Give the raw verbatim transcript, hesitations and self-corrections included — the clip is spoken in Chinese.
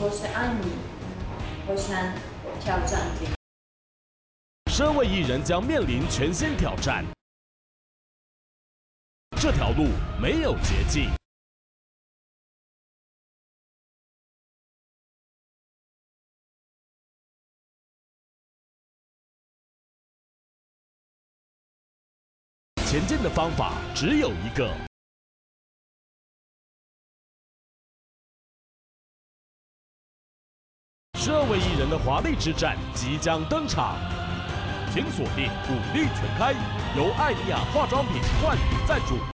我是安妮，我想挑战你。 身为艺人将面临全新挑战，这条路没有捷径。前进的方法只有一个。十二位艺人的华丽之战即将登场，请锁定武力全开，由艾尼亚化妆品冠名赞助。